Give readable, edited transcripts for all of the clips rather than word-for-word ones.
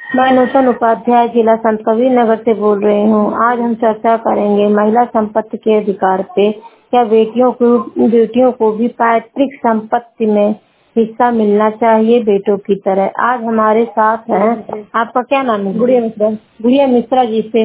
मैं नूतन उपाध्याय जिला संत कबीर नगर से बोल रही हूँ। आज हम चर्चा करेंगे महिला संपत्ति के अधिकार पे। क्या बेटियों को भी पैतृक संपत्ति में हिस्सा मिलना चाहिए बेटों की तरह? आज हमारे साथ हैं, आपका क्या नाम है? गुड़िया मिश्रा। गुड़िया मिश्रा जी से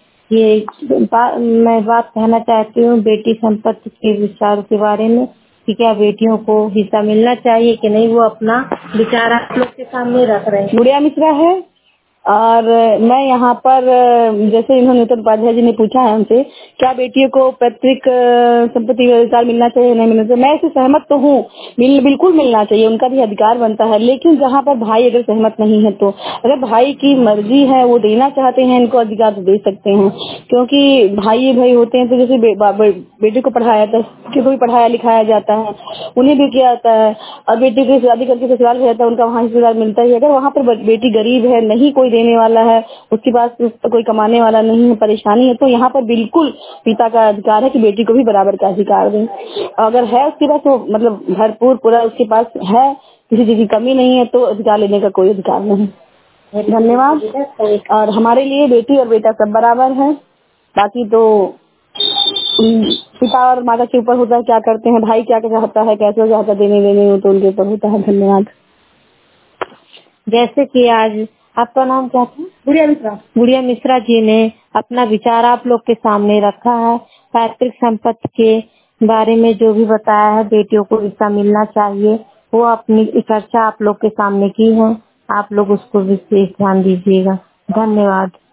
मैं बात कहना चाहती हूँ बेटी संपत्ति के विचारों के बारे में कि क्या बेटियों को हिस्सा मिलना चाहिए कि नहीं। वो अपना विचार आप लोग के सामने रख रहे हैं। गुड़िया मिश्रा है और मैं यहाँ पर जैसे इन्होंने नूतन उपाध्याय जी ने पूछा है हमसे क्या बेटियों को पैतृक संपत्ति का अधिकार मिलना चाहिए नहीं मिलना चाहिए। मैं इससे सहमत तो हूँ, बिल्कुल मिलना चाहिए, उनका भी अधिकार बनता है। लेकिन जहाँ पर भाई अगर सहमत नहीं है तो अगर भाई की मर्जी है वो देना चाहते हैं इनको अधिकार तो दे सकते हैं, क्योंकि भाई होते हैं। तो जैसे बेटे को पढ़ाया था, को भी पढ़ाया लिखाया जाता है, उन्हें भी किया जाता है और बेटी की शादी करके ससुराल हो जाता है, उनका वहाँ हिस्सेदार मिलता ही है। अगर वहाँ पर बेटी गरीब है, नहीं कोई देने वाला है, उसके पास कोई कमाने वाला नहीं है, परेशानी है, तो यहाँ पर बिल्कुल पिता का अधिकार है कि बेटी को भी बराबर का अधिकार दें। अगर है उसके पास तो मतलब भरपूर पूरा उसके पास है, किसी चीज की कमी नहीं है, तो अधिकार लेने का कोई अधिकार नहीं। धन्यवाद। और हमारे लिए बेटी और बेटा सब बराबर है, बाकी तो पिता और माता के ऊपर होता है क्या करते हैं, भाई क्या चाहता है, कैसे चाहता है देने लेने में, तो उनके ऊपर होता है। धन्यवाद। जैसे कि आज आपका नाम क्या था? गुड़िया मिश्रा। गुड़िया मिश्रा जी ने अपना विचार आप लोग के सामने रखा है। पैतृक संपत्ति के बारे में जो भी बताया है, बेटियों को हिस्सा मिलना चाहिए, वो अपनी चर्चा आप लोग के सामने की है। आप लोग उसको विशेष ध्यान दीजिएगा। धन्यवाद।